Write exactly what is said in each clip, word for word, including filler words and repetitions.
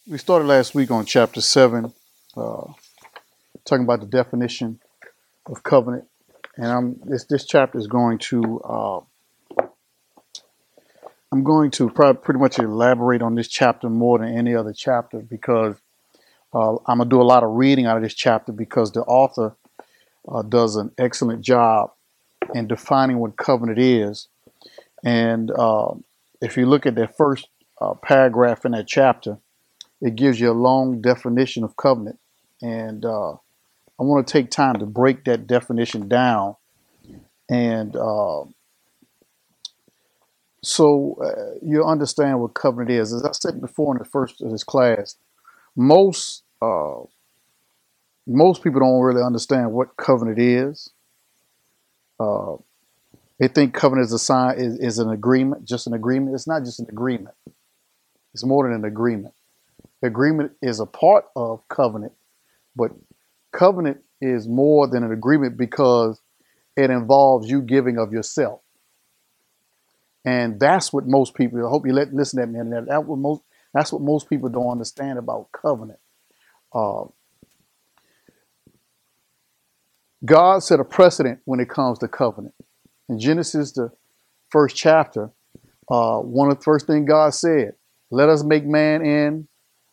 We started last week on chapter seven, uh, talking about the definition of covenant, and I'm this this chapter is going to uh, I'm going to probably pretty much elaborate on this chapter more than any other chapter because uh, I'm gonna do a lot of reading out of this chapter because the author uh, does an excellent job in defining what covenant is. And uh, if you look at that first uh, paragraph in that chapter, it gives you a long definition of covenant, and uh, I want to take time to break that definition down. And uh, so uh, you understand what covenant is. As I said before in the first of this class, most uh, most people don't really understand what covenant is. Uh, they think covenant is a sign is, is an agreement, just an agreement. It's not just an agreement. It's more than an agreement. Agreement is a part of covenant, but covenant is more than an agreement because it involves you giving of yourself. And that's what most people, I hope you let listen to that, man. That, that what most, that's what most people don't understand about covenant. Uh, God set a precedent when it comes to covenant. In Genesis, the first chapter, uh, one of the first things God said, let us make man in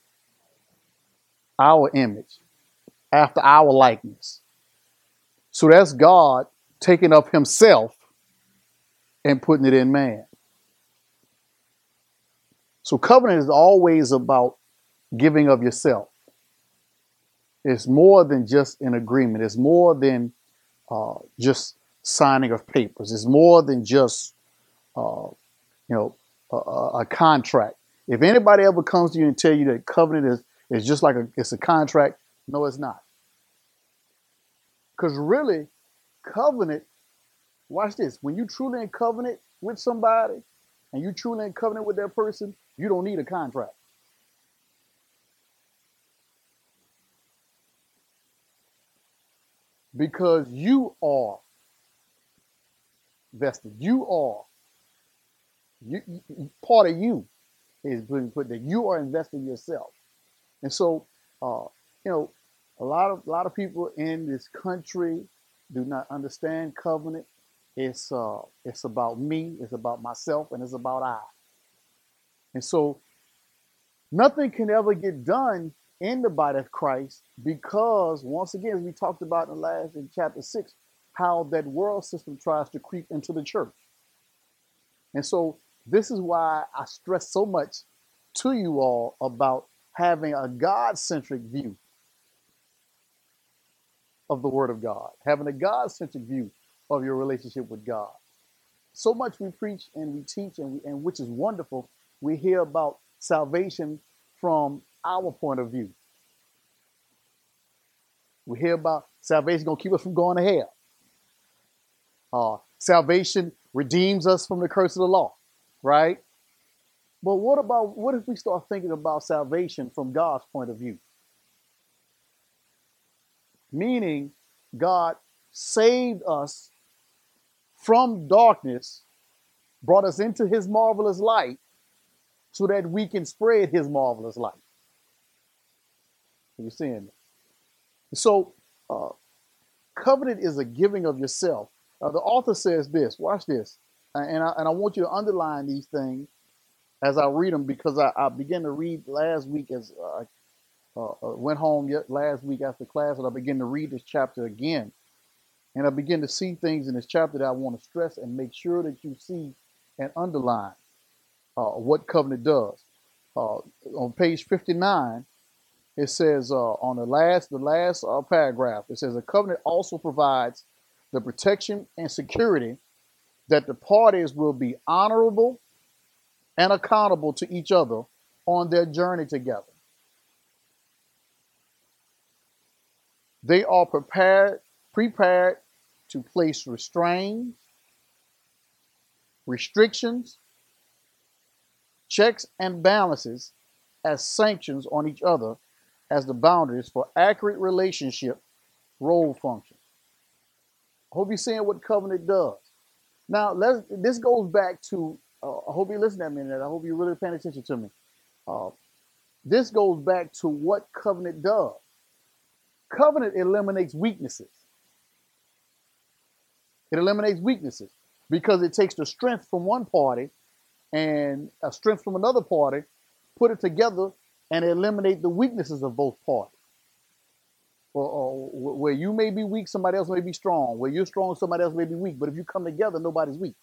our image, after our likeness. So that's God taking up himself and putting it in man. So covenant is always about giving of yourself. It's more than just an agreement. It's more than uh, just signing of papers. It's more than just uh, you know a, a contract. If anybody ever comes to you and tell you that covenant is is just like a it's a contract, no, it's not. Because really, covenant. Watch this. When you truly in covenant with somebody, and you truly in covenant with that person, you don't need a contract because you are vested. You are you, you part of you is being put that you are investing yourself. And so, uh, you know, a lot of a lot of people in this country do not understand covenant. It's uh, it's about me, it's about myself, and it's about I. And so, nothing can ever get done in the body of Christ because, once again, as we talked about in the last in chapter six, how that world system tries to creep into the church. And so, this is why I stress so much to you all about having a God centric view of the Word of God, having a God centric view of your relationship with God. So much we preach and we teach, and, we, and which is wonderful, we hear about salvation from our point of view. We hear about salvation going to keep us from going to hell. Uh, salvation redeems us from the curse of the law, right? But what about what if we start thinking about salvation from God's point of view? Meaning, God saved us from darkness, brought us into his marvelous light so that we can spread his marvelous light. Are you seeing it? So, uh, covenant is a giving of yourself. Uh, the author says this, watch this, and I, and I want you to underline these things as I read them because I, I began to read last week as I uh, uh, went home yet last week after class, and I began to read this chapter again. And I begin to see things in this chapter that I want to stress and make sure that you see and underline uh, what covenant does. Uh, on page fifty-nine, it says uh, on the last the last uh, paragraph, it says a covenant also provides the protection and security that the parties will be honorable and accountable to each other on their journey together. They are prepared prepared to place restraints, restrictions, checks, and balances as sanctions on each other as the boundaries for accurate relationship role function. I hope you're seeing what covenant does. Now, let's. This goes back to. Uh, I hope you listen to me. I hope you're really paying attention to me. Uh, this goes back to what covenant does. Covenant eliminates weaknesses. It eliminates weaknesses because it takes the strength from one party and a strength from another party, put it together, and eliminate the weaknesses of both parties. Or, or where you may be weak, somebody else may be strong. Where you're strong, somebody else may be weak. But if you come together, nobody's weak.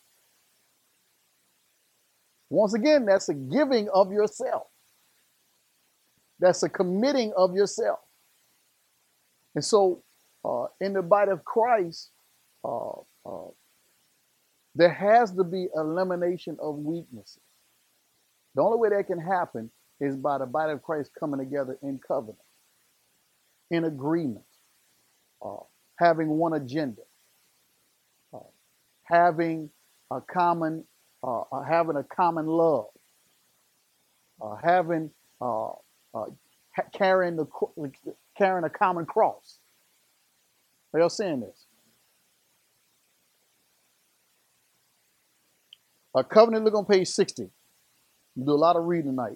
Once again, that's a giving of yourself. That's a committing of yourself. And so uh, in the body of Christ, uh, uh, there has to be elimination of weaknesses. The only way that can happen is by the body of Christ coming together in covenant, in agreement, uh, having one agenda, uh, having a common, uh, uh, having a common love, uh, having uh, uh, ha- carrying the carrying a common cross. Are y'all seeing this? A covenant. Look on page sixty. We do a lot of reading tonight.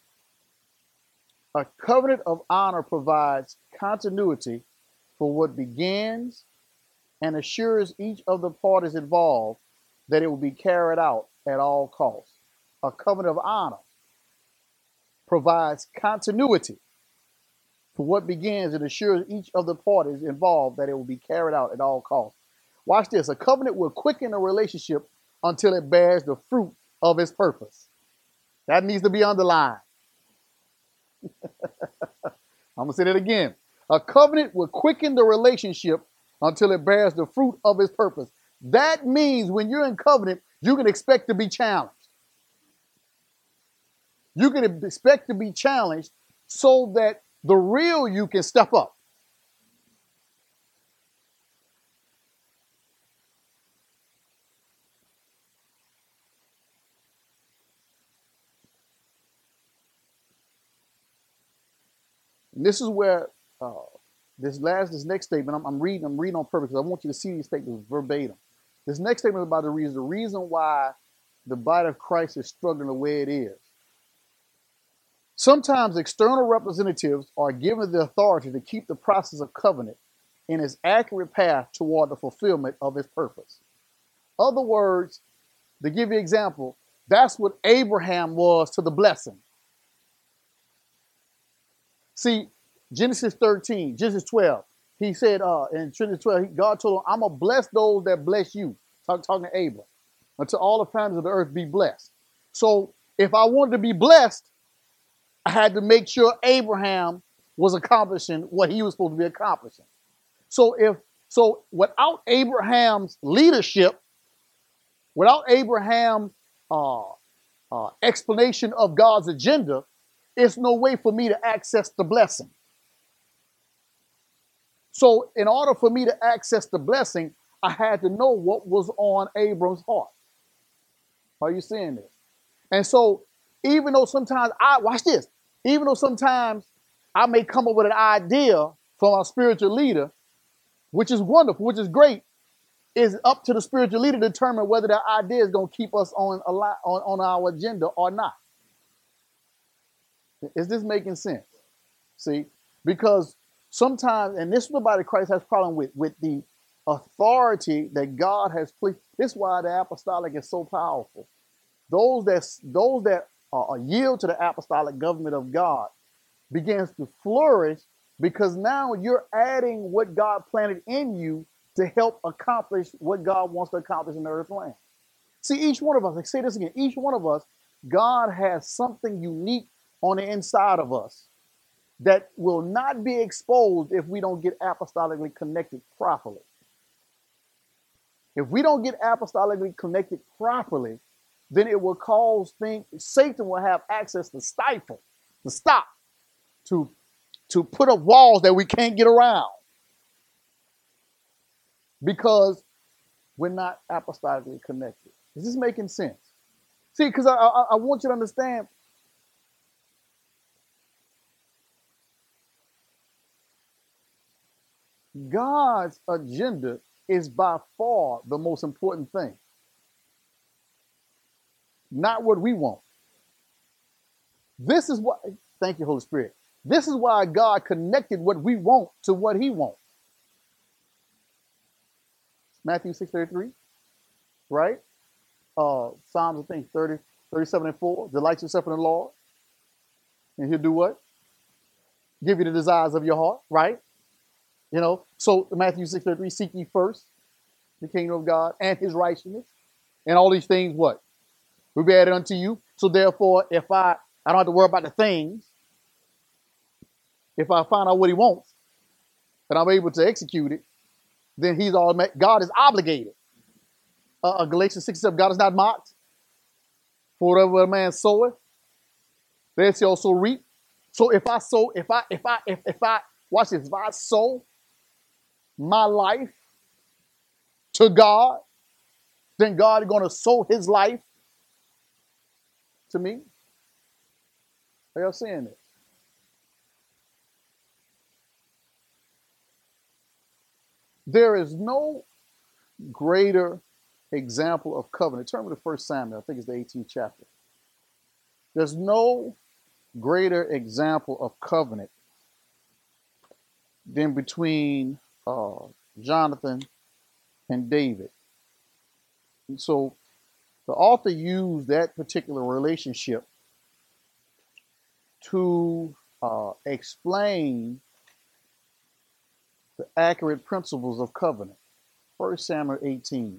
A covenant of honor provides continuity for what begins and assures each of the parties involved that it will be carried out at all costs. A covenant of honor provides continuity for what begins and assures each of the parties involved that it will be carried out at all costs. Watch this. A covenant will quicken a relationship until it bears the fruit of its purpose. That needs to be underlined. I'm going to say that again. A covenant will quicken the relationship until it bears the fruit of its purpose. That means when you're in covenant, you can expect to be challenged. You can expect to be challenged so that the real you can step up. And this is where uh, this last, this next statement, I'm, I'm reading, I'm reading on purpose because I want you to see these statements verbatim. This next statement is about the reason, the reason why the body of Christ is struggling the way it is. Sometimes external representatives are given the authority to keep the process of covenant in its accurate path toward the fulfillment of its purpose. Other words, to give you an example, that's what Abraham was to the blessing. See, Genesis thirteen, Genesis twelve, he said uh, in Genesis twelve, God told him, I'm going to bless those that bless you. Talk, talking to Abram. Until all the families of the earth be blessed. So if I wanted to be blessed, I had to make sure Abraham was accomplishing what he was supposed to be accomplishing. So if so, without Abraham's leadership, without Abraham's uh, uh, explanation of God's agenda, it's no way for me to access the blessing. So in order for me to access the blessing, I had to know what was on Abram's heart. Are you seeing this? And so even though sometimes I, watch this, even though sometimes I may come up with an idea from our spiritual leader, which is wonderful, which is great, it's up to the spiritual leader to determine whether that idea is going to keep us on, a lot, on, on our agenda or not. Is this making sense? See, because sometimes, and this is what the body of Christ has a problem with, with the authority that God has placed. This is why the apostolic is so powerful. Those that, those that uh, yield to the apostolic government of God begins to flourish because now you're adding what God planted in you to help accomplish what God wants to accomplish in the earth land. See, each one of us, like say this again, each one of us, God has something unique on the inside of us that will not be exposed if we don't get apostolically connected properly. If we don't get apostolically connected properly, then it will cause things, Satan will have access to stifle, to stop, to, to put up walls that we can't get around because we're not apostolically connected. Is this making sense? See, because I, I, I want you to understand, God's agenda is by far the most important thing, not what we want. This is what, Thank you, Holy Spirit. This is why God connected what we want to what he wants. Matthew six thirty-three, right? Uh, Psalms, I think, thirty, thirty-seven and four. Delight yourself in the Lord. And he'll do what? Give you the desires of your heart, right? You know, so Matthew six thirty-three, seek ye first the kingdom of God and his righteousness. And all these things, what? Will be added unto you. So therefore, if I, I don't have to worry about the things, if I find out what he wants, and I'm able to execute it, then he's all, God is obligated. Uh, Galatians six seven, God is not mocked. For whatever a man soweth, there he also reap. So if I sow, if I, if I, if, if I, watch this, if I sow my life to God, then God is going to sow his life to me. Are y'all seeing it? There is no greater example of covenant. Turn to the First Samuel, I think it's the eighteenth chapter. There's no greater example of covenant than between uh, Jonathan and David. And so the author used that particular relationship to uh, explain the accurate principles of covenant. First Samuel eighteen.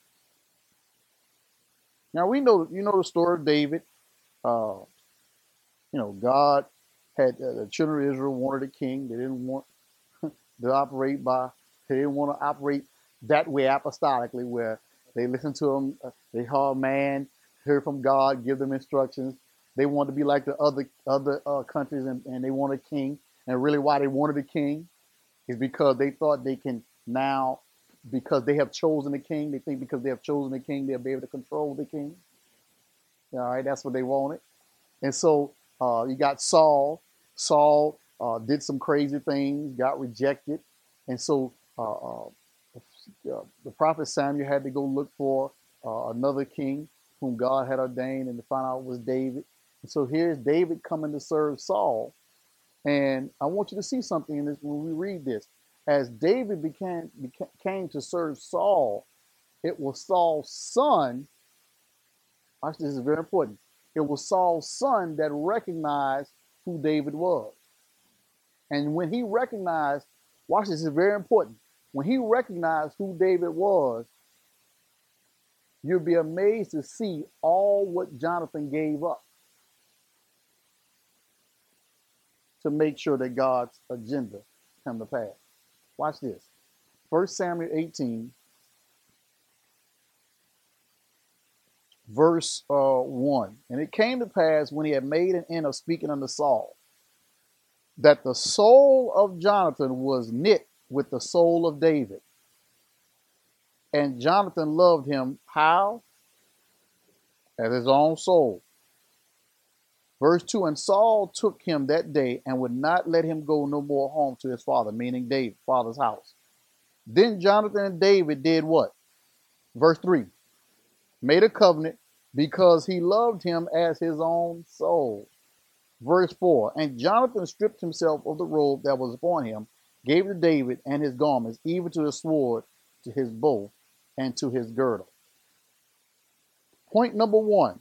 Now we know, you know the story of David. Uh, you know, God had uh, the children of Israel wanted a king. They didn't want to operate by, they didn't want to operate that way apostolically, where they listened to him, uh, they heard man, heard from God, give them instructions. They wanted to be like the other other uh, countries, and, and they wanted a king. And really why they wanted a king is because they thought they can now, because they have chosen a king, they think because they have chosen a king, they'll be able to control the king. All right, that's what they wanted. And so uh, you got Saul. Saul uh, did some crazy things, got rejected. And so uh, uh, the prophet Samuel had to go look for uh, another king whom God had ordained, and to find out it was David. And so here's David coming to serve Saul. And I want you to see something in this when we read this. As David became, became came to serve Saul, it was Saul's son. Watch, this is very important. It was Saul's son that recognized who David was. And when he recognized, watch, this is very important. When he recognized who David was, you'll be amazed to see all what Jonathan gave up to make sure that God's agenda come to pass. Watch this. First Samuel eighteen, verse uh, one. And it came to pass, when he had made an end of speaking unto Saul, that the soul of Jonathan was knit with the soul of David. And Jonathan loved him, how? As his own soul. Verse two, and Saul took him that day and would not let him go no more home to his father, meaning David, father's house. Then Jonathan and David did what? Verse three, made a covenant because he loved him as his own soul. Verse four, and Jonathan stripped himself of the robe that was upon him, gave to David and his garments, even to the sword, to his bow, and to his girdle. Point number one,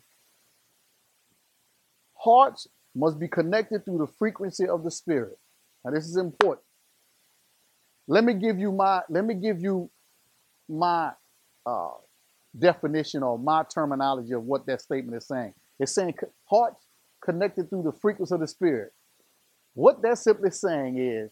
hearts must be connected through the frequency of the Spirit. Now this is important. Let me give you my, let me give you my uh, definition or my terminology of what that statement is saying. It's saying hearts connected through the frequency of the Spirit. What that's simply saying is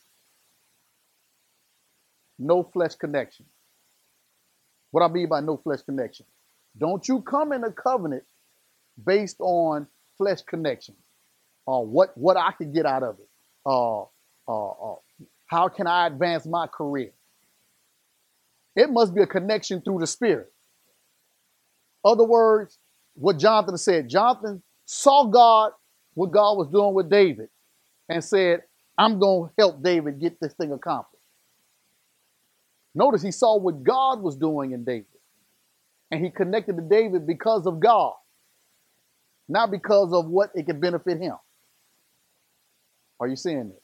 no flesh connection. What I mean by no flesh connection. Don't you come in a covenant based on flesh connection, or what, what I can get out of it. Uh, uh, uh, how can I advance my career? It must be a connection through the Spirit. Other words, what Jonathan said, Jonathan saw God, what God was doing with David, and said, I'm going to help David get this thing accomplished. Notice he saw what God was doing in David, and he connected to David because of God, not because of what it could benefit him. Are you seeing this?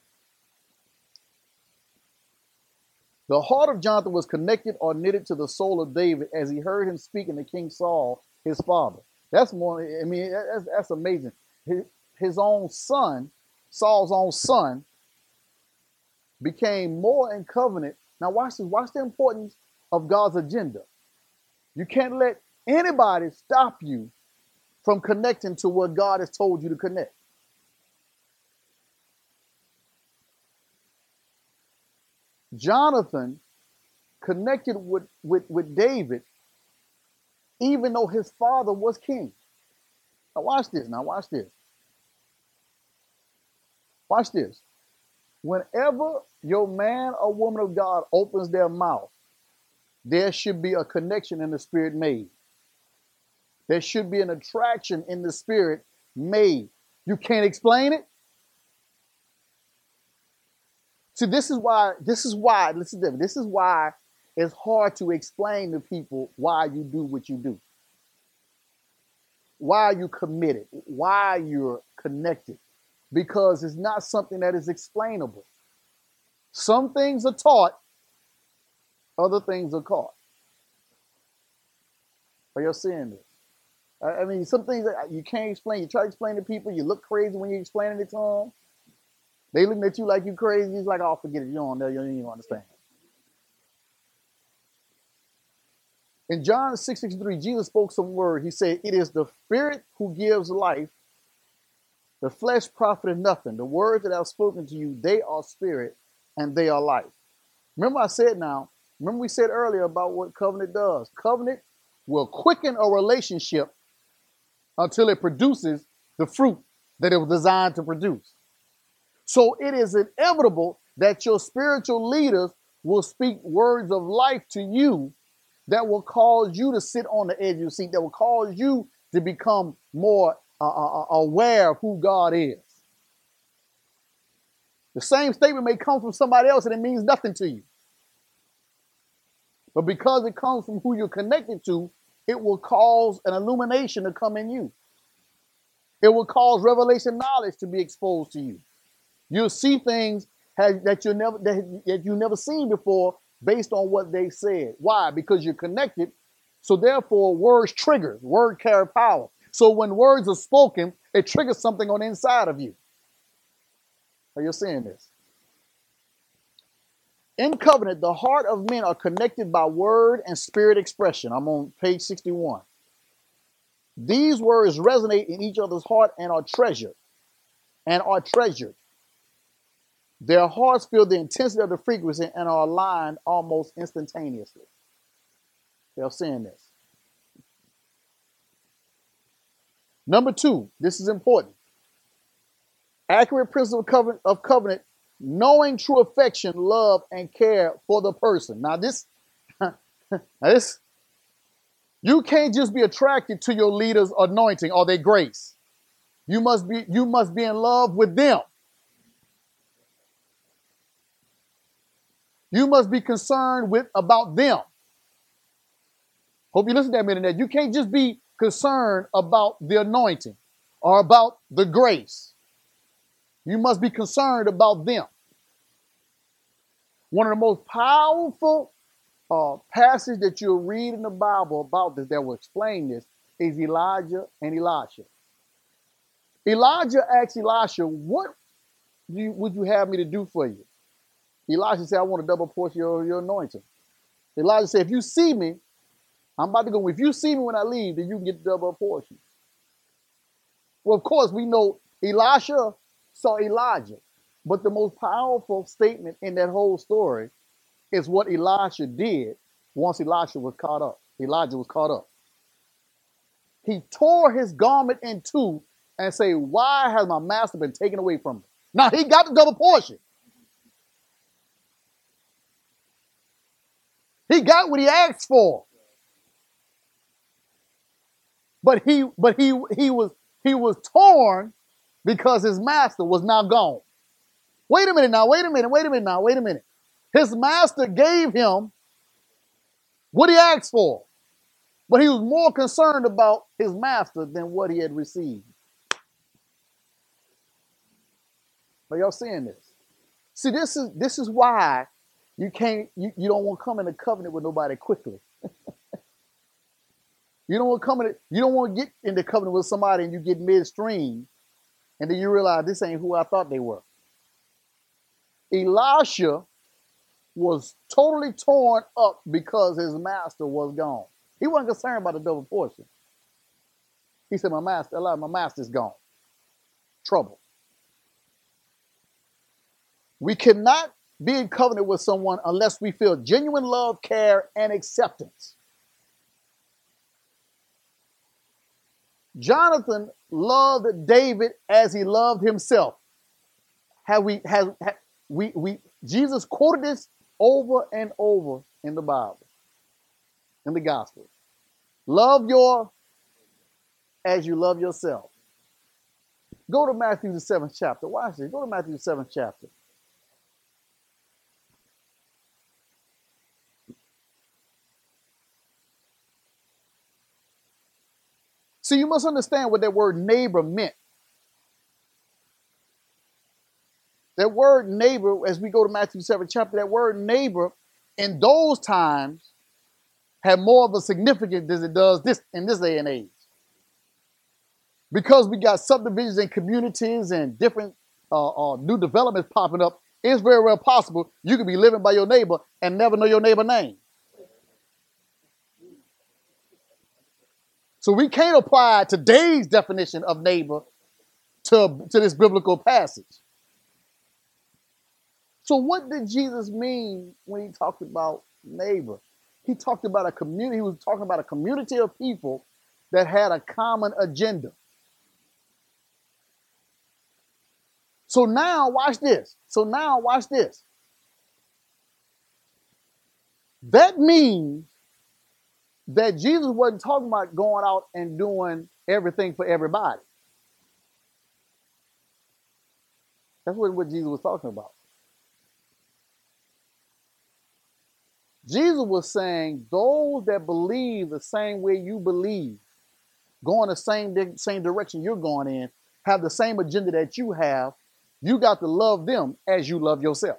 The heart of Jonathan was connected or knitted to the soul of David as he heard him speaking to King Saul, his father. That's more, I mean, that's, that's amazing. His, his own son, Saul's own son, became more in covenant. Now watch this, watch the importance of God's agenda. You can't let anybody stop you from connecting to what God has told you to connect. Jonathan connected with, with, with David even though his father was king. Now watch this, now watch this. Watch this. Whenever your man or woman of God opens their mouth, there should be a connection in the spirit made. There should be an attraction in the spirit made. You can't explain it. See, this is why, this is why, listen to me, this is why it's hard to explain to people why you do what you do. Why you committed, why you're connected. Because it's not something that is explainable. Some things are taught, other things are caught. Are you seeing this? I mean, some things that you can't explain. You try to explain to people, you look crazy when you're explaining it to them. They looking at you like you crazy. It's like, oh, forget it. You don't know. You don't even understand. In John six sixty-three, Jesus spoke some word. He said, it is the spirit who gives life. The flesh profited nothing. The words that I've spoken to you, they are spirit and they are life. Remember I said now, remember we said earlier about what covenant does. Covenant will quicken a relationship until it produces the fruit that it was designed to produce. So it is inevitable that your spiritual leaders will speak words of life to you that will cause you to sit on the edge of your seat, that will cause you to become more uh, uh, aware of who God is. The same statement may come from somebody else and it means nothing to you. But because it comes from who you're connected to, it will cause an illumination to come in you. It will cause revelation knowledge to be exposed to you. You'll see things has, that you never that, that you never seen before based on what they said. Why? Because you're connected. So therefore, words trigger. Word carry power. So when words are spoken, it triggers something on the inside of you. Are you seeing this? In covenant, the heart of men are connected by word and spirit expression. I'm on page sixty-one. These words resonate in each other's heart and are treasured. And are treasured. Their hearts feel the intensity of the frequency and are aligned almost instantaneously. They're seeing this. Number two, this is important. Accurate principle of covenant, of covenant, knowing true affection, love, and care for the person. Now this, now this, you can't just be attracted to your leader's anointing or their grace. You must be, you must be in love with them. You must be concerned with about them. Hope you listen to that minute. You can't just be concerned about the anointing or about the grace. You must be concerned about them. One of the most powerful uh, passages that you'll read in the Bible about this that will explain this is Elijah and Elisha. Elijah asked Elisha, what do you, would you have me to do for you? Elijah said, I want a double portion of your, your anointing. Elijah said, if you see me, I'm about to go. If you see me when I leave, then you can get the double portion. Well, of course, we know Elisha saw Elijah. But the most powerful statement in that whole story is what Elisha did once Elisha was caught up. Elijah was caught up. He tore his garment in two and said, why has my master been taken away from me? Now, he got the double portion. He got what he asked for. But he but he he was he was torn because his master was now gone. Wait a minute now, wait a minute, wait a minute now, wait a minute. His master gave him what he asked for. But he was more concerned about his master than what he had received. Are y'all seeing this? See, this is this is why you can't you, you don't want to come in a covenant with nobody quickly. You don't want to come in, you don't want to get into covenant with somebody and you get midstream and then you realize this ain't who I thought they were. Elisha was totally torn up because his master was gone. He wasn't concerned about the double portion. He said, my master, my master's gone. Trouble. We cannot be in covenant with someone unless we feel genuine love, care, and acceptance. Jonathan loved David as he loved himself. Have we, have, have we, we, Jesus quoted this over and over in the Bible, in the gospel. Love your as you love yourself. Go to Matthew the seventh chapter. Watch this. Go to Matthew the seventh chapter. See, you must understand what that word neighbor meant. That word neighbor, as we go to Matthew seventh chapter, that word neighbor in those times had more of a significance than it does this in this day and age. Because we got subdivisions and communities and different uh, uh, new developments popping up, it's very well possible you could be living by your neighbor and never know your neighbor's name. So we can't apply today's definition of neighbor to, to this biblical passage. So what did Jesus mean when he talked about neighbor? He talked about a community. He was talking about a community of people that had a common agenda. So now watch this. So now watch this. That means that Jesus wasn't talking about going out and doing everything for everybody. That's what, what Jesus was talking about. Jesus was saying those that believe the same way you believe, going the same, same direction you're going in, have the same agenda that you have, you got to love them as you love yourself.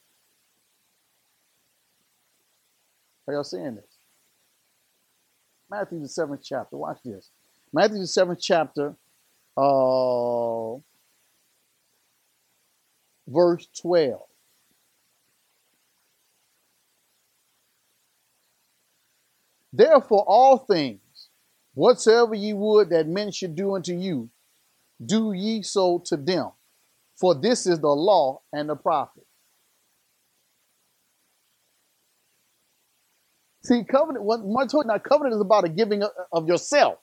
Are y'all seeing this? Matthew the seventh chapter. Watch this. Matthew the seventh chapter, uh, verse twelve. Therefore, all things, whatsoever ye would that men should do unto you, do ye so to them. For this is the law and the prophet. See, covenant, what much now, covenant is about a giving of, of yourself.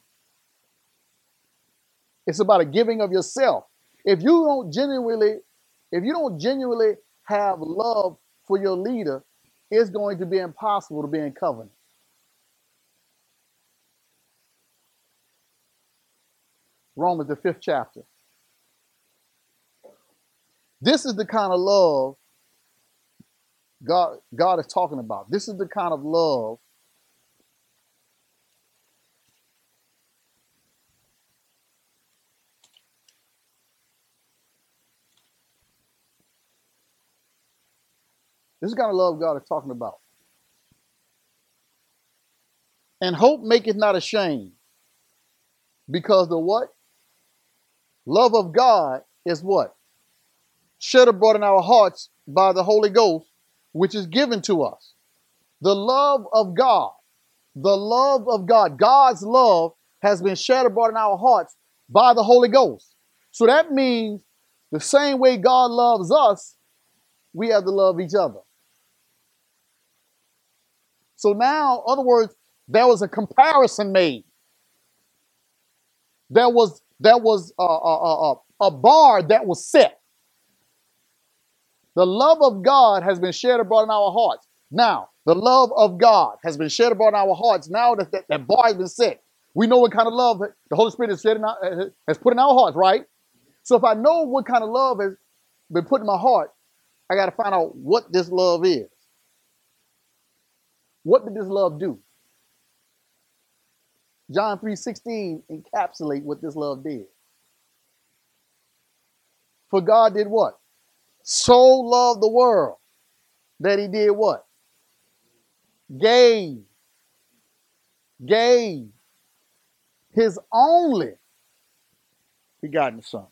It's about a giving of yourself. If you don't genuinely, if you don't genuinely have love for your leader, it's going to be impossible to be in covenant. Romans, the fifth chapter. This is the kind of love God, God is talking about. This is the kind of love this is the kind of love God is talking about. And hope maketh not ashamed, because the what? Love of God is what? Shed abroad in our hearts by the Holy Ghost, which is given to us. The love of God, the love of God, God's love has been shed abroad in our hearts by the Holy Ghost. So that means the same way God loves us, we have to love each other. So now, in other words, there was a comparison made. There was, there was a, a, a, a bar that was set. The love of God has been shed abroad in our hearts. Now, the love of God has been shed abroad in our hearts. Now that that, that bar has been set, we know what kind of love the Holy Spirit has, in our, has put in our hearts, right? So if I know what kind of love has been put in my heart, I got to find out what this love is. What did this love do? John three sixteen encapsulates what this love did. For God did what? So loved the world that he did what? Gave. Gave his only begotten son.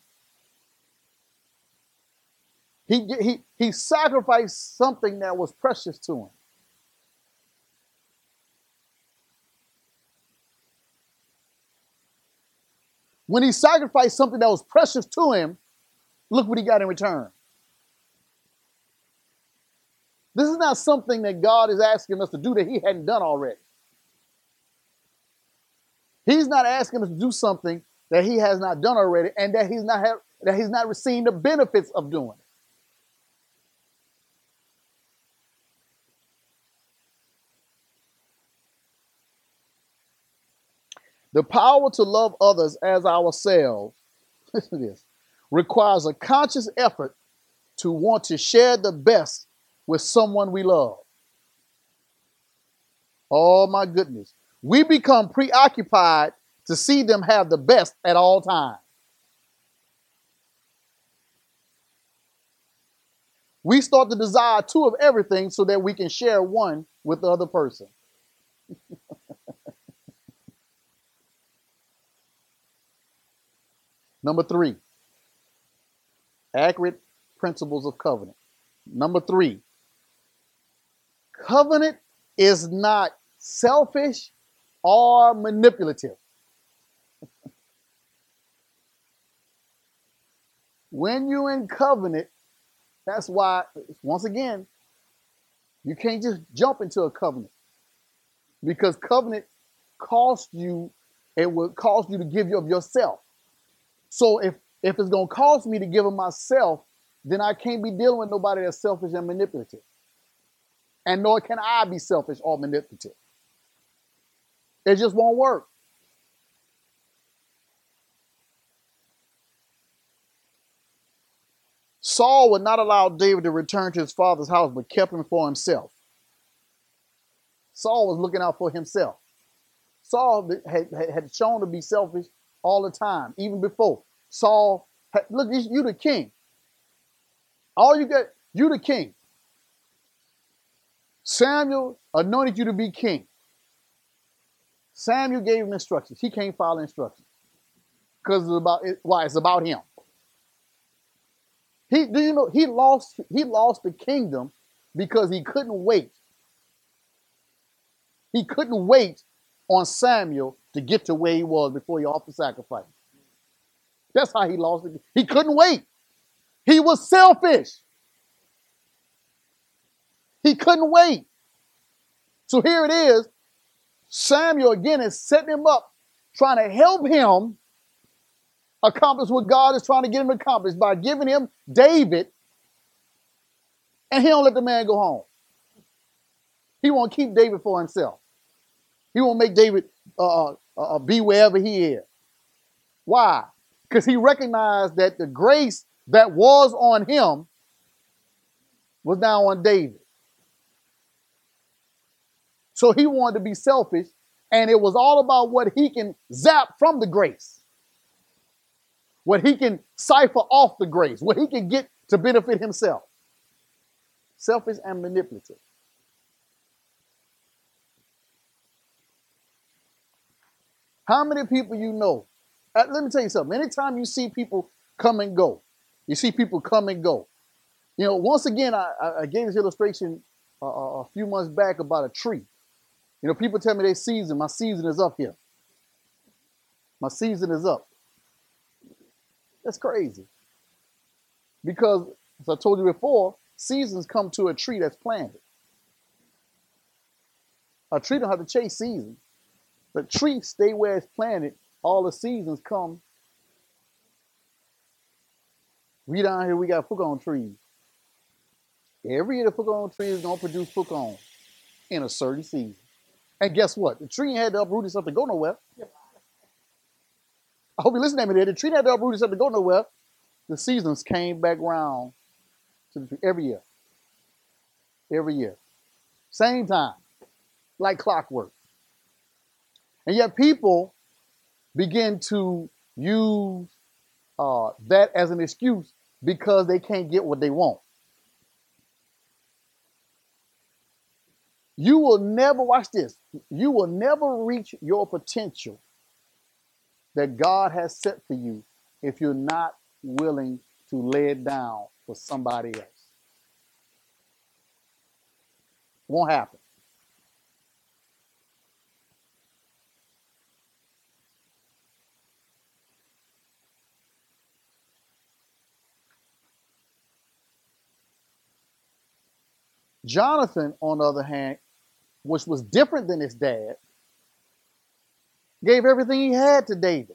He, he, he sacrificed something that was precious to him. When he sacrificed something that was precious to him, look what he got in return. This is not something that God is asking us to do that he hadn't done already. He's not asking us to do something that he has not done already and that he's not have, that he's not receiving the benefits of doing it. The power to love others as ourselves, listen to this, requires a conscious effort to want to share the best with someone we love. Oh my goodness. We become preoccupied to see them have the best at all times. We start to desire two of everything so that we can share one with the other person. Number three, accurate principles of covenant. Number three, covenant is not selfish or manipulative. When you're in covenant, that's why, once again, you can't just jump into a covenant, because covenant costs you, it will cost you to give you of yourself. So if, if it's going to cost me to give of myself, then I can't be dealing with nobody that's selfish and manipulative. And nor can I be selfish or manipulative. It just won't work. Saul would not allow David to return to his father's house, but kept him for himself. Saul was looking out for himself. Saul had, had shown to be selfish all the time, even before. Saul, had, look, you the king. All you get, you the king. Samuel anointed you to be king. Samuel gave him instructions. He can't follow instructions because it's about it, why? It's about him. He, do you know he lost? He lost the kingdom because he couldn't wait. He couldn't wait on Samuel to get to where he was before he offered sacrifice. That's how he lost it. He couldn't wait. He was selfish. He couldn't wait. So here it is. Samuel again is setting him up, trying to help him accomplish what God is trying to get him to accomplish by giving him David, and he don't let the man go home. He won't keep David for himself. He won't make David uh, uh, be wherever he is. Why? Because he recognized that the grace that was on him was now on David. So he wanted to be selfish, and it was all about what he can zap from the grace, what he can cipher off the grace, what he can get to benefit himself. Selfish and manipulative. How many people you know? Uh, let me tell you something. Anytime you see people come and go, you see people come and go. You know, once again, I, I gave this illustration uh, a few months back about a tree. You know, people tell me their season, my season is up here. My season is up. That's crazy. Because, as I told you before, seasons come to a tree that's planted. A tree don't have to chase seasons. The tree stay where it's planted. All the seasons come. We down here, we got fucon trees. Every year the fucon tree is going to produce fucon in a certain season. And guess what? The tree had to uproot itself to go nowhere. I hope you listen to me there. The tree had to uproot itself to go nowhere. The seasons came back round to the tree every year. Every year. Same time. Like clockwork. And yet people begin to use uh, that as an excuse because they can't get what they want. You will never, watch this, you will never reach your potential that God has set for you if you're not willing to lay it down for somebody else. Won't happen. Jonathan, on the other hand, which was different than his dad, gave everything he had to David.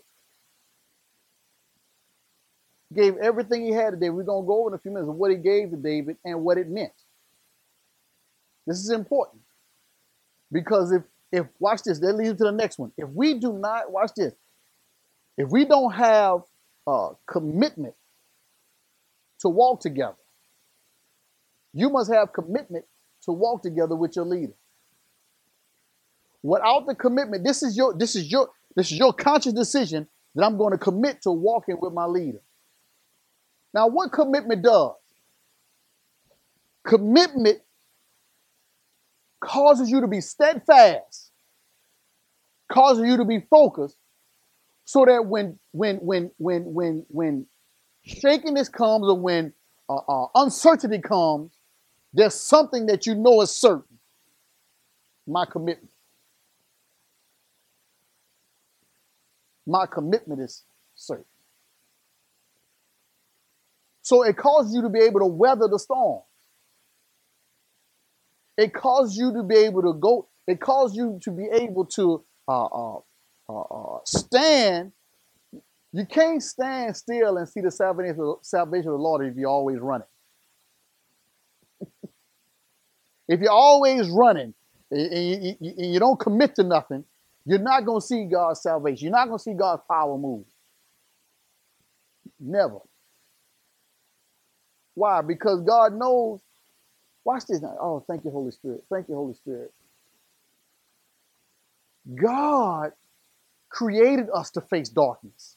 Gave everything he had to David. We're going to go over in a few minutes of what he gave to David and what it meant. This is important. Because if, if watch this, that leads to the next one. If we do not, watch this, if we don't have a commitment to walk together, you must have commitment to walk together with your leader. Without the commitment, this is your this is your this is your conscious decision that I'm going to commit to walking with my leader. Now, what commitment does? Commitment causes you to be steadfast, causes you to be focused, so that when when when when when when shakiness comes or when uh, uh, uncertainty comes, there's something that you know is certain. My commitment. My commitment is certain. So it causes you to be able to weather the storm. It causes you to be able to go, it causes you to be able to uh, uh, uh, uh, stand. You can't stand still and see the salvation, salvation of the Lord if you're always running. If you're always running and you, you, you don't commit to nothing, you're not going to see God's salvation. You're not going to see God's power move. Never. Why? Because God knows. Watch this now. Oh, thank you, Holy Spirit. Thank you, Holy Spirit. God created us to face darkness.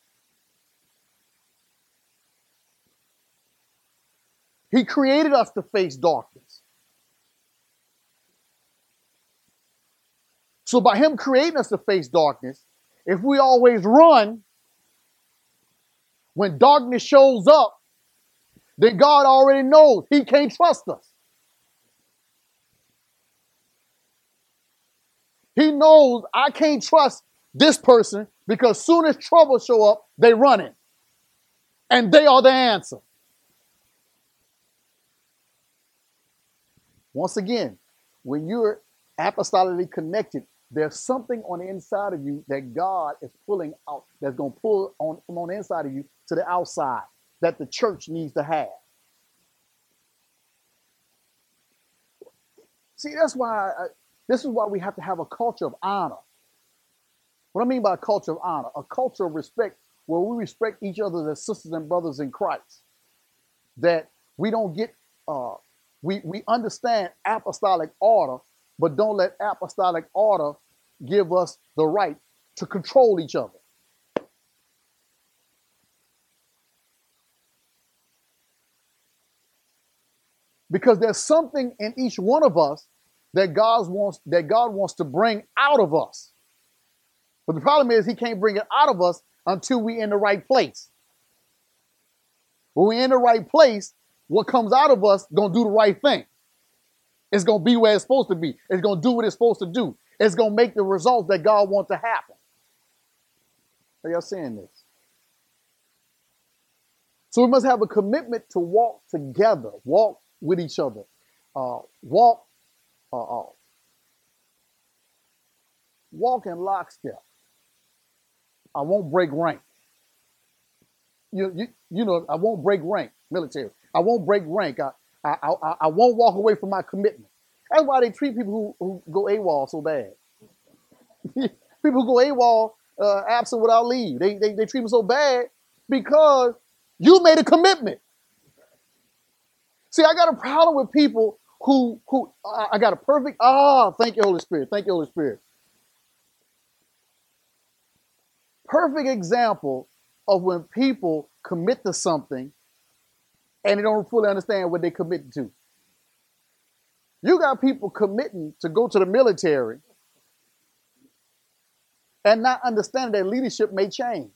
He created us to face darkness. So by him creating us to face darkness, if we always run, when darkness shows up, then God already knows he can't trust us. He knows I can't trust this person because soon as trouble show up, they running. And they are the answer. Once again, when you're apostolically connected, there's something on the inside of you that God is pulling out, that's going to pull on from on the inside of you to the outside, that the church needs to have. See, that's why, I, this is why we have to have a culture of honor. What I mean by a culture of honor, a culture of respect where we respect each other as sisters and brothers in Christ. That we don't get, uh, we, we understand apostolic order, but don't let apostolic order give us the right to control each other. Because there's something in each one of us that God wants, that God wants to bring out of us. But the problem is he can't bring it out of us until we're in the right place. When we're in the right place, what comes out of us gonna do the right thing. It's gonna be where it's supposed to be. It's gonna do what it's supposed to do. It's gonna make the results that God wants to happen. Are y'all seeing this? So we must have a commitment to walk together, walk with each other, uh, walk, uh, uh, walk in lockstep. I won't break rank. You, you, you know, I won't break rank, military. I won't break rank. I, I, I, I won't walk away from my commitment. That's why they treat people who, who go AWOL so bad. People who go AWOL uh, absent without leave. They, they, they treat them so bad because you made a commitment. See, I got a problem with people who, who uh, I got a perfect, ah, thank you, Holy Spirit. Thank you, Holy Spirit. Perfect example of when people commit to something and they don't fully understand what they're committing to. You got people committing to go to the military and not understanding that leadership may change.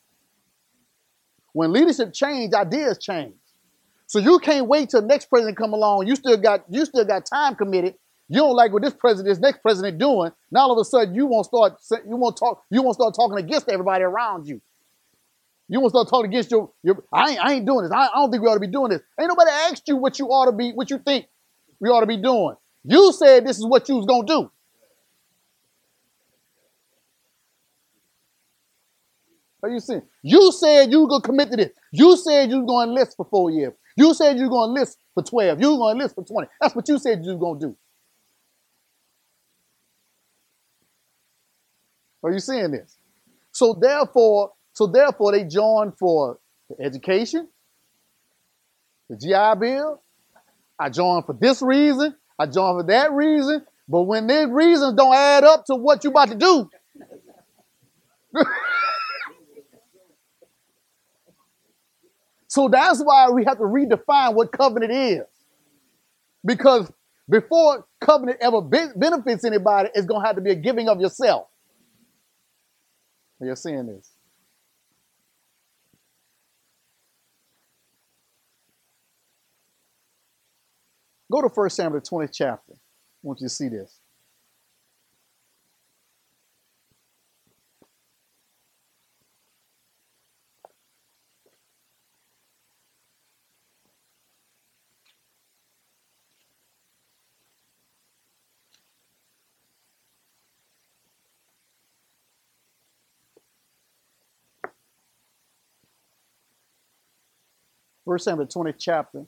When leadership change, ideas change. So you can't wait till the next president come along. You still got you still got time committed. You don't like what this president, this next president doing. Now all of a sudden you won't start you won't talk you won't start talking against everybody around you. You won't start talking against your your I ain't, I ain't doing this. I, I don't think we ought to be doing this. Ain't nobody asked you what you ought to be, what you think we ought to be doing. You said this is what you was gonna do. Are you seeing? You said you were gonna commit to this. You said you was gonna enlist for four years. You said you were gonna enlist for twelve. You were gonna enlist for twenty. That's what you said you was gonna do. Are you seeing this? So therefore, so therefore they joined for the education, the G I Bill. I joined for this reason. I joined for that reason. But when these reasons don't add up to what you about to do, so that's why we have to redefine what covenant is. Because before covenant ever be- benefits anybody, it's going to have to be a giving of yourself. You're seeing this. Go to First Samuel, the twentieth chapter. I want you to see this. First Samuel, the twentieth chapter.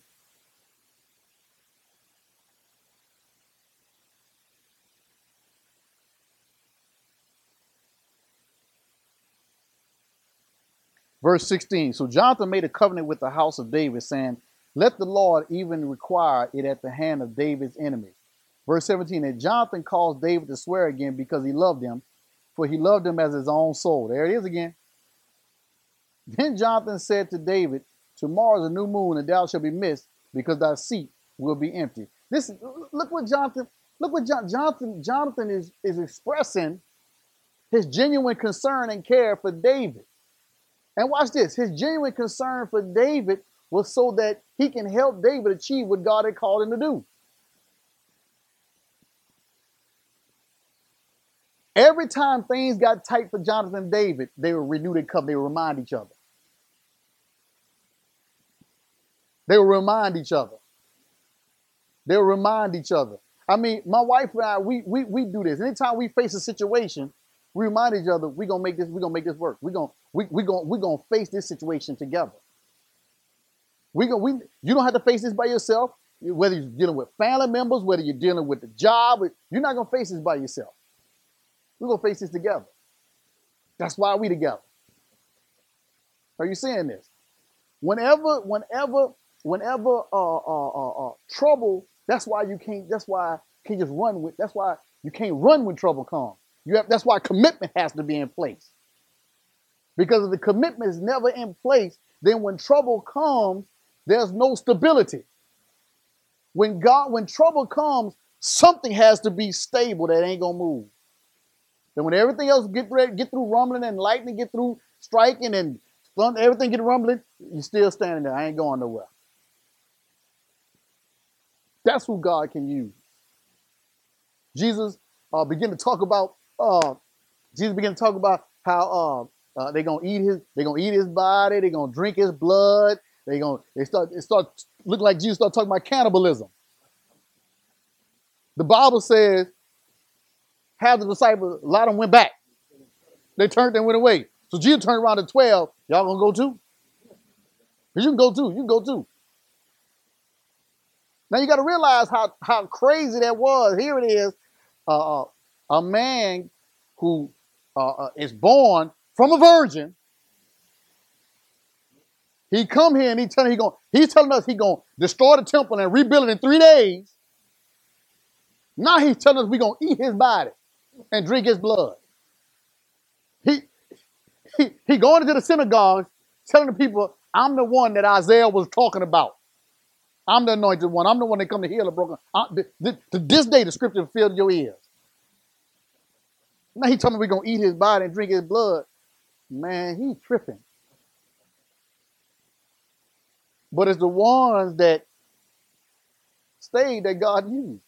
Verse sixteen. So Jonathan made a covenant with the house of David, saying, let the Lord even require it at the hand of David's enemies. Verse seventeen. And Jonathan caused David to swear again because he loved him, for he loved him as his own soul. There it is again. Then Jonathan said to David, tomorrow is a new moon, and thou shalt be missed, because thy seat will be empty. This look what Jonathan, look what John, Jonathan, Jonathan is, is expressing his genuine concern and care for David. And watch this. His genuine concern for David was so that he can help David achieve what God had called him to do. Every time things got tight for Jonathan and David, they would renew their covenant. They would remind each other. They will remind each other. They will remind each other. I mean, my wife and I, we we we do this. Anytime we face a situation, we remind each other, we're gonna make this, we're gonna make this work. We're gonna we we gonna we're gonna face this situation together. We gonna we you don't have to face this by yourself, whether you're dealing with family members, whether you're dealing with the job, you're not gonna face this by yourself. We're gonna face this together. That's why we together. Are you seeing this? Whenever, whenever Whenever uh, uh, uh, uh, trouble, that's why you can't. That's why you can't just run with. That's why you can't run when trouble comes. You have. That's why commitment has to be in place. Because if the commitment is never in place, then when trouble comes, there's no stability. When God, when trouble comes, something has to be stable that ain't gonna move. Then when everything else get ready, get through rumbling and lightning, get through striking and everything get rumbling, you're still standing there. I ain't going nowhere. That's who God can use. Jesus uh, began to talk about. Uh, Jesus began to talk about how uh, uh, they're gonna eat his. They're gonna eat his body. They're gonna drink his blood. They gonna. They start. It start looking like Jesus start talking about cannibalism. The Bible says, half the disciples, a lot of them went back. They turned and went away. So Jesus turned around to twelve. Y'all gonna go too? Because you can go too. You can go too. Now you got to realize how, how crazy that was. Here it is, uh, a man who uh, uh, is born from a virgin. He come here and he telling he going he's telling us he gonna destroy the temple and rebuild it in three days. Now he's telling us we're gonna eat his body and drink his blood. He he he going into the synagogue telling the people, I'm the one that Isaiah was talking about. I'm the anointed one. I'm the one that come to heal the broken. I, th- to this day, the scripture filled your ears. Now he told me we're going to eat his body and drink his blood. Man, he tripping. But it's the ones that stayed that God used.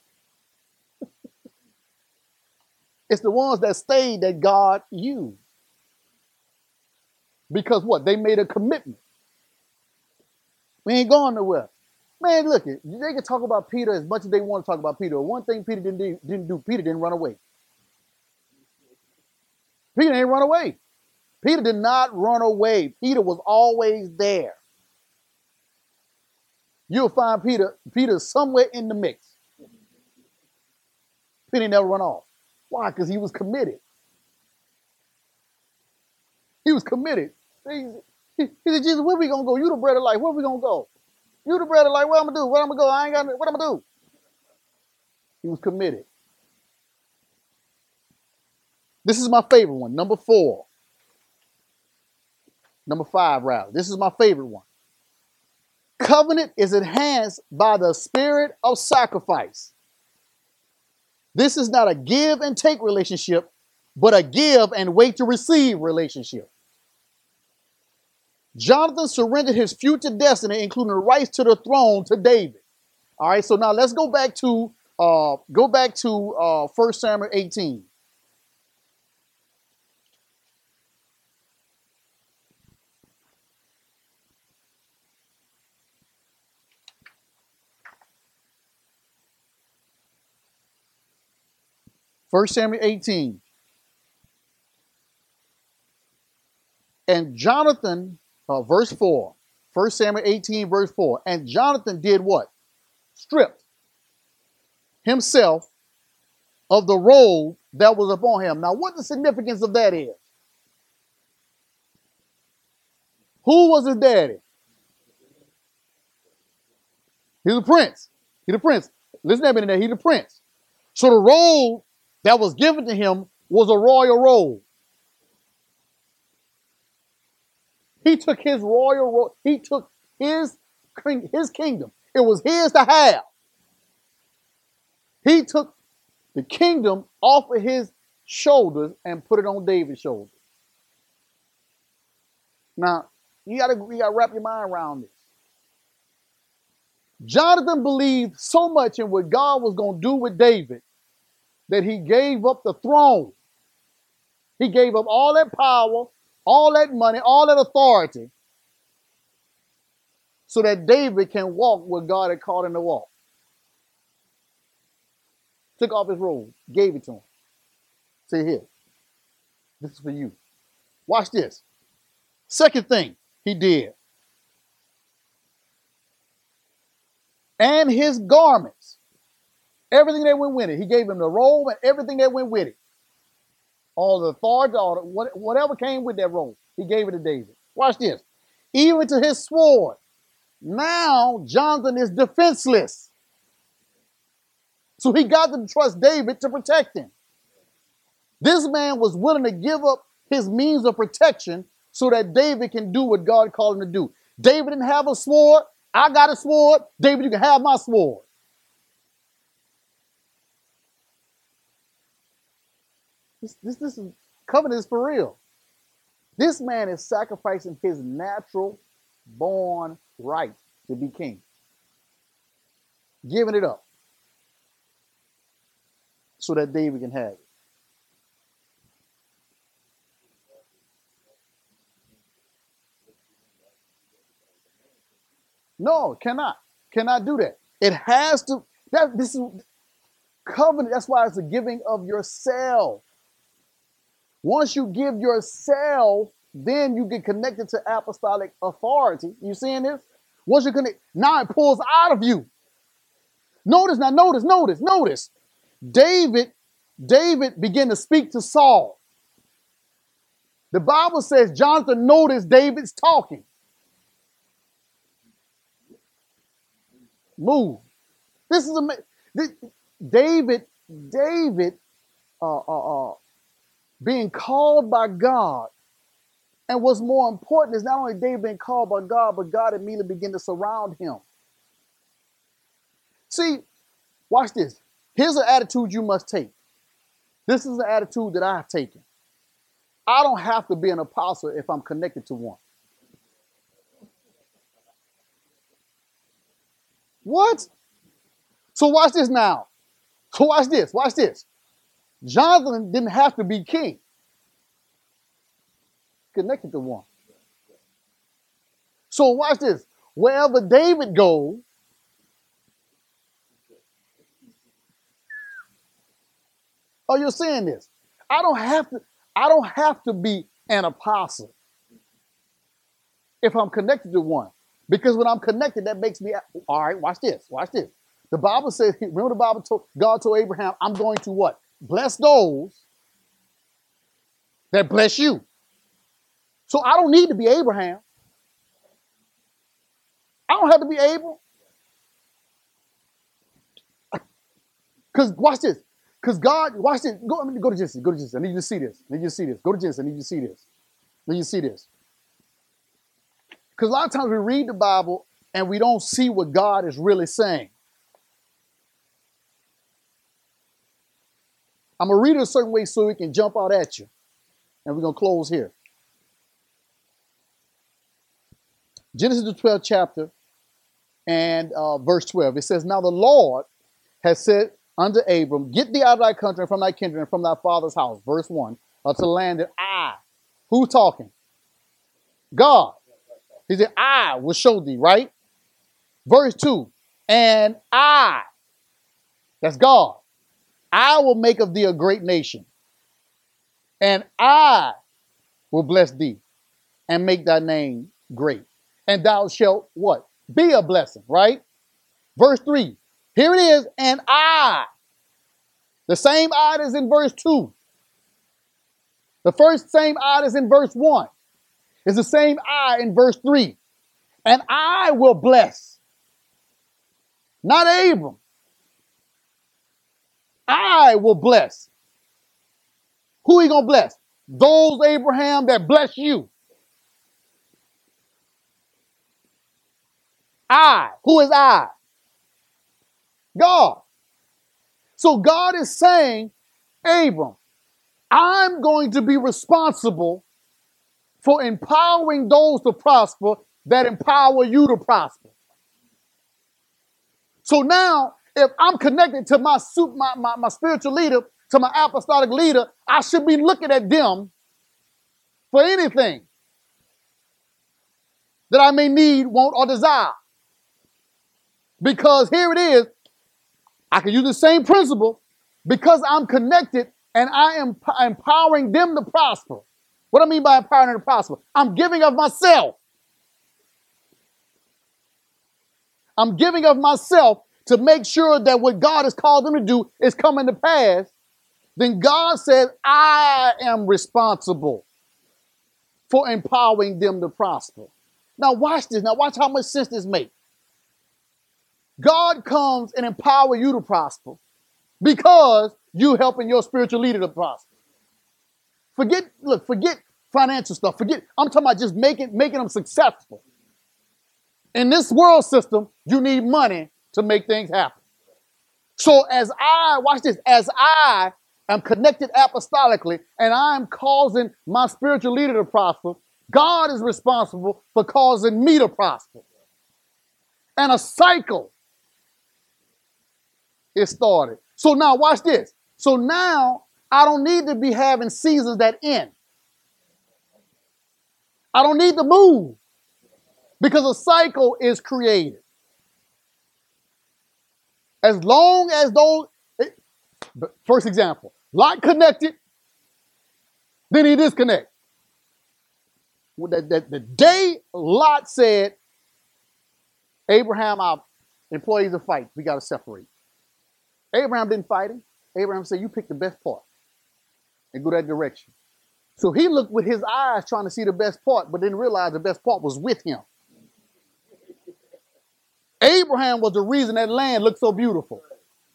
It's the ones that stayed that God used. Because what? They made a commitment. We ain't going nowhere. Man, look, it. They can talk about Peter as much as they want to talk about Peter. One thing Peter didn't do, didn't do Peter didn't run away. Peter didn't run away. Peter did not run away. Peter was always there. You'll find Peter, Peter somewhere in the mix. Peter never run off. Why? Because he was committed. He was committed. He, he, he said, Jesus, where we going to go? You the bread of life. Where we going to go? You the bread of life. What I'm going to do? What I'm going to go? I ain't got what I'm going to do. He was committed. This is my favorite one. Number four. Number five, rather. This is my favorite one. Covenant is enhanced by the spirit of sacrifice. This is not a give and take relationship, but a give and wait to receive relationship. Jonathan surrendered his future destiny, including the rights to the throne, to David. All right, so now let's go back to uh, go back to uh, First Samuel eighteen. First Samuel eighteen. And Jonathan, uh, verse four. First Samuel eighteen, verse four. And Jonathan did what? Stripped himself of the robe that was upon him. Now, what the significance of that is? Who was his daddy? He's a prince. He's a prince. Listen to me there. He's a prince. So the robe that was given to him was a royal robe. He took his royal robe. He took his, his kingdom. It was his to have. He took the kingdom off of his shoulders and put it on David's shoulders. Now, you gotta, you gotta wrap your mind around this. Jonathan believed so much in what God was going to do with David that he gave up the throne. He gave up all that power, all that money, all that authority, so that David can walk where God had called him to walk. Took off his robe, gave it to him. Say, here, this is for you. Watch this. Second thing he did. And his garments, everything that went with it. He gave him the robe and everything that went with it. All the authority, all the, whatever came with that robe, he gave it to David. Watch this. Even to his sword. Now Jonathan is defenseless. So he got to trust David to protect him. This man was willing to give up his means of protection so that David can do what God called him to do. David didn't have a sword. I got a sword. David, you can have my sword. This, this, this is, covenant is for real. This man is sacrificing his natural born right to be king. Giving it up so that David can have it. No, cannot. Cannot do that. It has to, that this is covenant. That's why it's a giving of yourself. Once you give yourself, then you get connected to apostolic authority. You seeing this? Once you connect, now it pulls out of you. Notice, now notice, notice, notice. David, David began to speak to Saul. The Bible says Jonathan noticed David's talking. Move. This is a this, David. David, uh, uh, uh, being called by God, and what's more important is not only David being called by God, but God immediately began to surround him. See, watch this. Here's an attitude you must take. This is the attitude that I have taken. I don't have to be an apostle if I'm connected to one. What? So watch this now. So watch this. Watch this. Jonathan didn't have to be king. Connected to one. So watch this. Wherever David goes, oh, you're saying this. I don't have to, I don't have to be an apostle if I'm connected to one. Because when I'm connected, that makes me, all right, watch this, watch this. The Bible says, remember the Bible told, God told Abraham, I'm going to what? Bless those that bless you. So I don't need to be Abraham. I don't have to be Abel. Because watch this. Because God, watch this. Go, go to Genesis. Go to Genesis. I need you to see this. I need you to see this. Go to Genesis. I need you to see this. I need you to see this. Because a lot of times we read the Bible and we don't see what God is really saying. I'm going to read it a certain way so it can jump out at you. And we're going to close here. Genesis the twelfth chapter and uh, verse twelve. It says, now the Lord has said unto Abram, get thee out of thy country and from thy kindred and from thy father's house. Verse one, unto the land that I, who's talking? God. He said, I will show thee, right? Verse two, and I, that's God, I will make of thee a great nation, and I will bless thee and make thy name great. And thou shalt what? Be a blessing, right? Verse three, here it is, and I, the same I that's in verse two. The first same I that's in verse one is the same I in verse three. And I will bless, not Abram. I will bless. Who are you going to bless? Those, Abraham, that bless you. I. Who is I? God. So God is saying, Abram, I'm going to be responsible for empowering those to prosper that empower you to prosper. So now, if I'm connected to my, my, my, my spiritual leader, to my apostolic leader, I should be looking at them for anything that I may need, want, or desire. Because here it is, I can use the same principle because I'm connected and I am empowering them to prosper. What do I mean by empowering them to prosper? I'm giving of myself. I'm giving of myself to make sure that what God has called them to do is coming to pass. Then God says, I am responsible for empowering them to prosper. Now watch this. Now watch how much sense this makes. God comes and empower you to prosper because you helping your spiritual leader to prosper. Forget, look, forget financial stuff. Forget, I'm talking about just making, making them successful. In this world system, you need money to make things happen. So as I, watch this, as I am connected apostolically and I'm causing my spiritual leader to prosper, God is responsible for causing me to prosper. And a cycle is started. So now watch this. So now I don't need to be having seasons that end. I don't need to move because a cycle is created. As long as those, it, first example, Lot connected, then he disconnected. The, the, the day Lot said, Abraham, our employees are fighting, we got to separate. Abraham didn't fight him. Abraham said, you pick the best part and go that direction. So he looked with his eyes trying to see the best part, but didn't realize the best part was with him. Abraham was the reason that land looked so beautiful.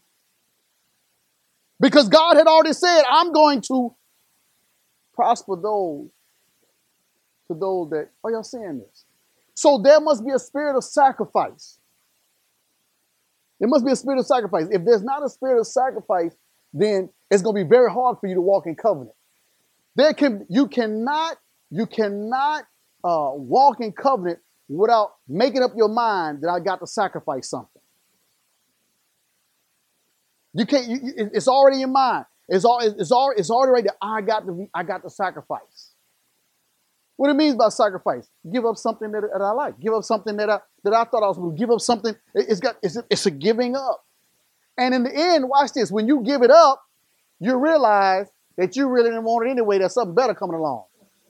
Because God had already said, I'm going to prosper those to those that, are y'all seeing this? So there must be a spirit of sacrifice There must be a spirit of sacrifice. If there's not a spirit of sacrifice, then it's going to be very hard for you to walk in covenant. There can you cannot you cannot uh, walk in covenant without making up your mind that I got to sacrifice something. You can't. You, it's already in your mind. It's all. It's all. It's already right that I got to. Be, I got to sacrifice. What it means by sacrifice? Give up something that, that I like. Give up something that I that I thought I was going to give up something. It, it's got. It's a, it's a giving up. And in the end, watch this. When you give it up, you realize that you really didn't want it anyway. There's something better coming along.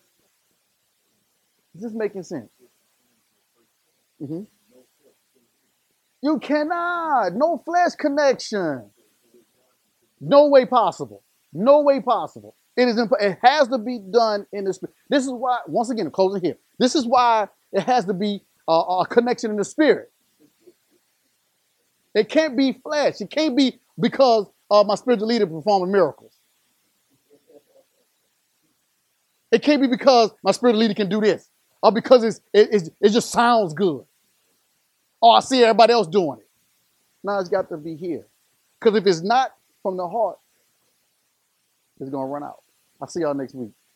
Is this making sense? Mm-hmm. You cannot. No flesh connection. No way possible. No way possible. It is. Imp- it has to be done in the spirit. This is why. Once again, I'm closing here. This is why it has to be uh, a connection in the spirit. It can't be flesh. It can't be because uh, my spiritual leader performing miracles. It can't be because my spiritual leader can do this, or because it's, it, it, it just sounds good. Or I see everybody else doing it. Now it's got to be here. Because if it's not from the heart, it's going to run out. I'll see y'all next week.